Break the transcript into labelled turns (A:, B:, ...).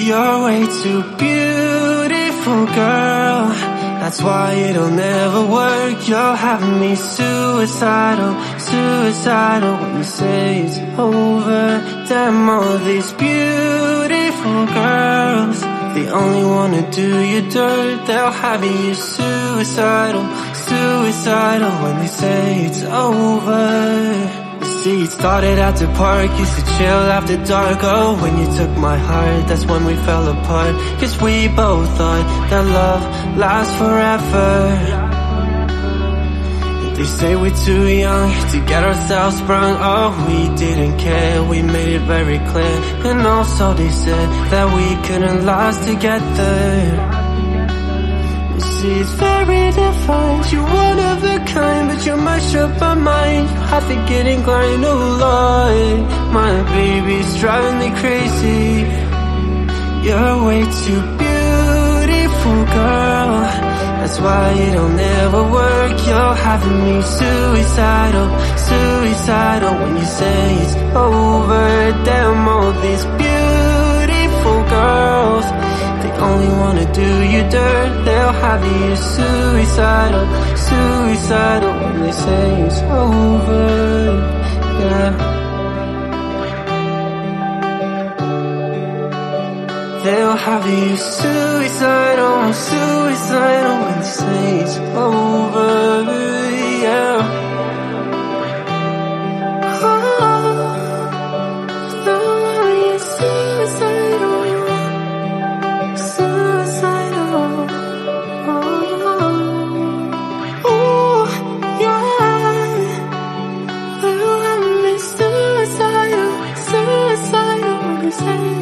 A: You're way too beautiful, girl. That's why it'll never work. You're having me suicidal, suicidal when you say it's over. Damn, all these beautiful girls, they only wanna do you dirt. They'll have you suicidal, suicidal when they say it's over. See, it started at the park, used to chill after dark. Oh, when you took my heart, that's when we fell apart. Cause we both thought that love lasts forever. They say we're too young to get ourselves sprung. Oh, we didn't care, we made it very clear. And also they said that we couldn't last together. See, it's very different. You're one of a kind, but you mash up my mind. You have to get inclined to lie. My baby's driving me crazy. You're way too beautiful, girl. That's why it'll never work. You're having me suicidal, suicidal when you say it's over. Damn, all these beautiful girls, they only wanna do you dirt. They'll have you suicidal, suicidal when they say it's over. Yeah. They'll have you suicidal, suicidal when they say it's over. Yeah.
B: Suicidal when you say